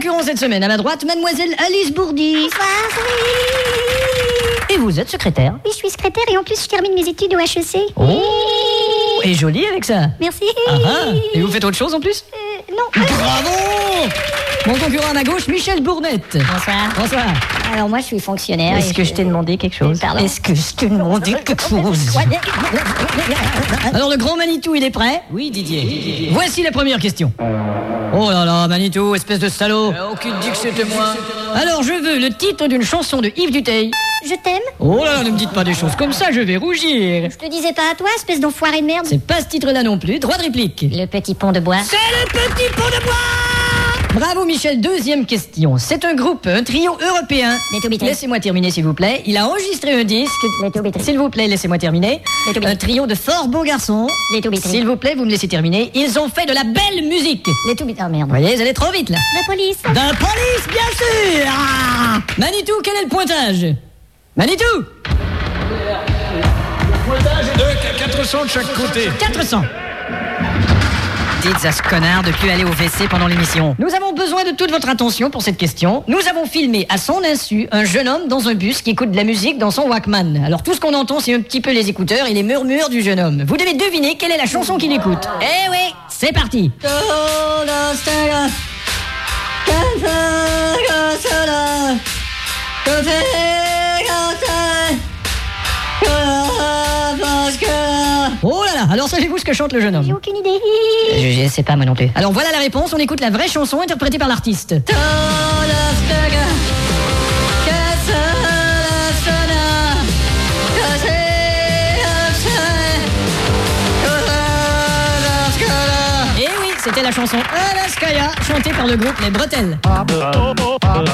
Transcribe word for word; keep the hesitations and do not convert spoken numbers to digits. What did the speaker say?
concurrents cette semaine. À ma droite, mademoiselle Alice Bourdi. Bonsoir, oui. Et vous êtes secrétaire? Oui, je suis secrétaire et en plus je termine mes études au H E C. Oh, et jolie avec ça. Merci. Ah ah. Et vous faites autre chose en plus? Euh, non. Bravo. Mon concurrent à ma gauche, Michel Bournette. Bonsoir. Bonsoir. Alors moi je suis fonctionnaire. Est-ce et que je t'ai demandé quelque chose? Pardon? Est-ce que je t'ai demandé quelque chose? Alors le grand Manitou, il est prêt? Oui, Didier. Voici la première question. Oh là là, Manitou, espèce de salaud. Euh, aucune dit que c'était moi. Alors je veux le titre d'une chanson de Yves Duteil. Je t'aime. Oh là là, ne me dites pas des choses comme ça, je vais rougir. Je te disais pas à toi, espèce d'enfoiré de merde. C'est pas ce titre-là non plus, droit de réplique. Le petit pont de bois. C'est le petit pont de bois. Bravo Michel, deuxième question. C'est un groupe, un trio européen. Les Two Beatles. Laissez-moi terminer s'il vous plaît. Il a enregistré un disque. Les Two Beatles. S'il vous plaît, laissez-moi terminer. Les Two Un Beatles. trio de fort beaux garçons. Les Two Beatles. S'il vous plaît, vous me laissez terminer. Ils ont fait de la belle musique. Les Two Beatles. Oh merde. Vous voyez, vous allez trop vite là. La police. D'un police, bien sûr. Ah Manitou, quel est le pointage? Manitou, Pointage est de quatre cents de chaque côté. quatre cents. Dites à ce connard de plus aller au W C pendant l'émission. Nous avons besoin de toute votre attention pour cette question. Nous avons filmé à son insu un jeune homme dans un bus qui écoute de la musique dans son Walkman. Alors tout ce qu'on entend, c'est un petit peu les écouteurs et les murmures du jeune homme. Vous devez deviner quelle est la chanson qu'il écoute. Eh oui, c'est parti. Oh là là, alors savez-vous ce que chante le jeune J'ai homme? aucune idée. Je, je sais pas moi non plus. Alors voilà la réponse, on écoute la vraie chanson interprétée par l'artiste. Et oui, c'était la chanson Alaskaya, chantée par le groupe Les Bretelles.